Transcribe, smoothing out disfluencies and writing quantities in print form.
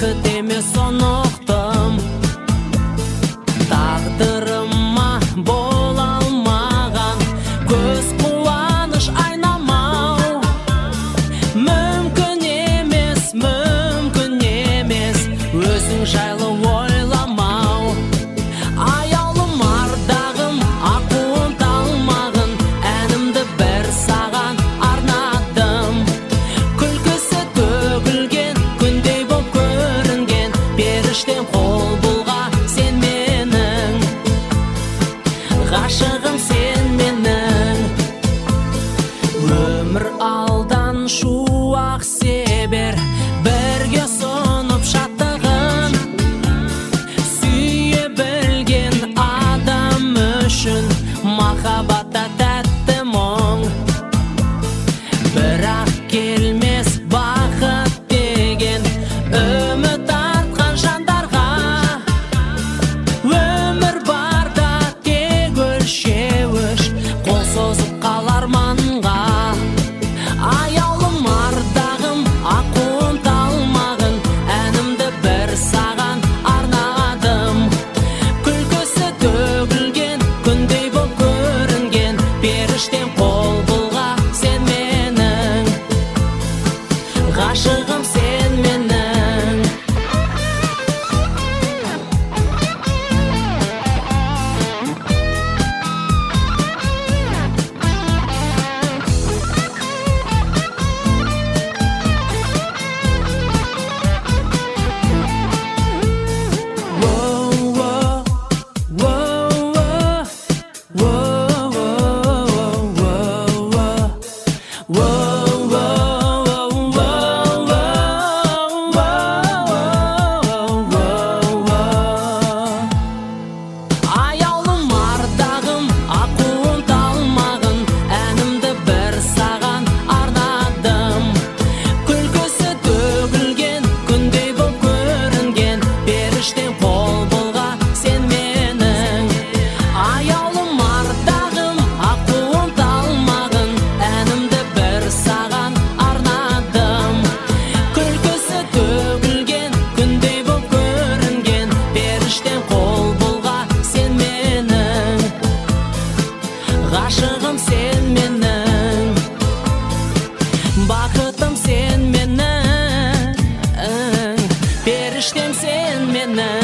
бақыт емес соны ұқтым. Тағдырыма бола алмаған көз қуаныш айнамау. Мүмкін емес өзің жайлы ойламау. Аялым ардағым ақуын талмағын, әнімді бір саған арнадым. Күлкісі төгілген күндей боп көрінген, періштем қол бұлға сен менің, ғашығым сен менің. Өмір алдан шуақ себер, бірге сонып шаттығын. Сүйе білген адам үшін махаббатта тәтті мұң. Бірақ келмес бақыт деген үміт артқан жандарға. Өмір барда тек өлшеуіш, қол созып қалар манға. Аялым ардағым ақуын талмағын, әнімді бір саған арнадым. Күлкісі төгілген күндей боп көрінген, періштем қол бұлға сен менің, ғашығым сен менің. Аялым ардағым ақуын талмағын, әнімді бір саған арнадым. Күлкісі төгілген күндей боп көрінген, періштем қол бұлға сен менің. Аялым ардағым ақуын талмағын, әнімді бір саған арнадым. Күлкісі төгілген күндей боп көрінген, періштем қол бұлға сен менің, ғашығым сен менің, бақытым сен менің, періштем сен менің.